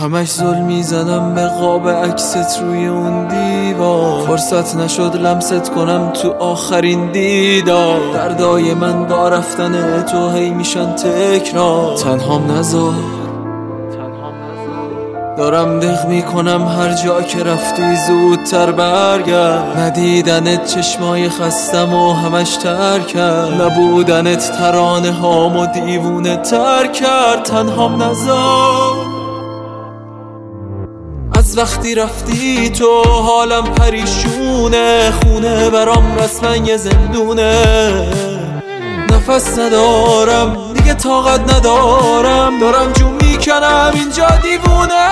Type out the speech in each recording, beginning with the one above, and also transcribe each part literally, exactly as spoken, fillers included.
همش ظلم میزنم به قاب عکست روی اون دیوار، فرصت نشد لمست کنم تو آخرین دیدار. دردای من با رفتن تو هی میشن تکرار، تنهام نذار. دارم دق میکنم هر جا که رفتی زودتر برگرد. ندیدنت چشمای خستم و همش ترک کرد، نبودنت ترانه هام و دیوونه تر کرد. تنهام نذار. از وقتی رفتی تو حالم پریشونه، خونه برام رسما یه زندونه. نفس ندارم دیگه، طاقت ندارم، دارم جون میکنم اینجا دیوونه.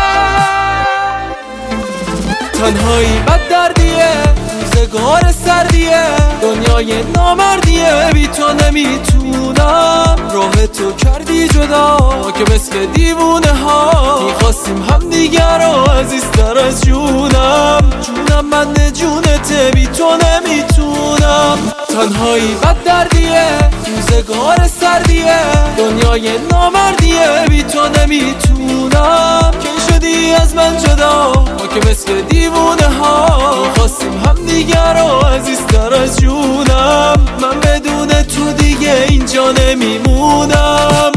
تنهایی بد دردیه، روزگار سردیه، دنیای نامردیه، بی تو نمیتونم. راه تو کردی جدا که مثل دیوونه ها میخواستیم هم دیگر رو عزیزتر از جونم. جونم من جونته، بی تو نمیتونم. تنهایی بد دردیه، روزگار سردیه، دنیای نامردیه، بی تو نمیتونم. که شدی از من جدا ما که مثل دیوونه ها میخواستیم هم دیگر رو عزیزتر از جونم. من بدون تو دیگه اینجا نمیمونم.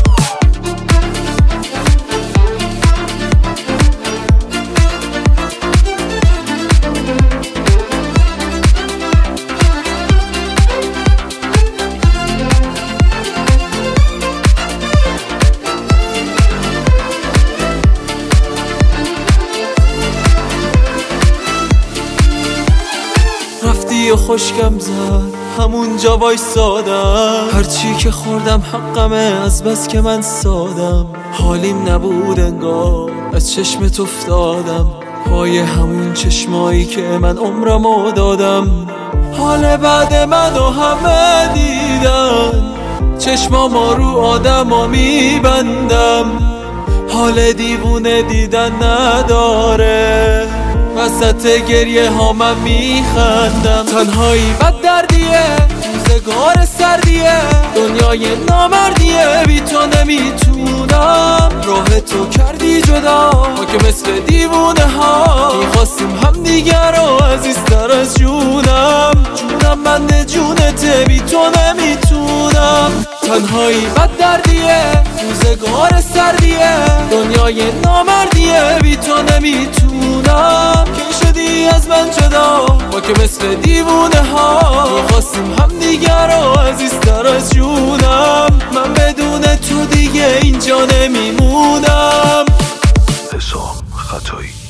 رفتی و خشکم زد همونجا وایسادم، هرچی که خوردم حقمه از بس که من سادم. حالیم نبود انگار از چشمت افتادم، پای همون چشمایی که من عمرمو دادم. حال بعد منو همه دیدن، چشماما رو آدما میبندم. حال دیوونه دیدن نداره، وسط گریه ها من میخندم. تنهایی بد دردیه، روزگار سردیه، دنیای نامردیه، بی تو نمیتونم. راه تو کردی جدا ما که مثل دیوونه ها میخواستیم هم دیگر رو عزیزتر از جونم. جونم من جونته، بی تو نمیتونم. تنهایی بد دردیه، روزگار سردیه، دنیای نامردیه، بی تو نمیتونم. که شدی از من جدا ما که مثل دیوونه ها میخواستیم هم دیگر رو عزیزتر از جونم. من بدون تو دیگه اینجا نمیمونم. حسام خطایی.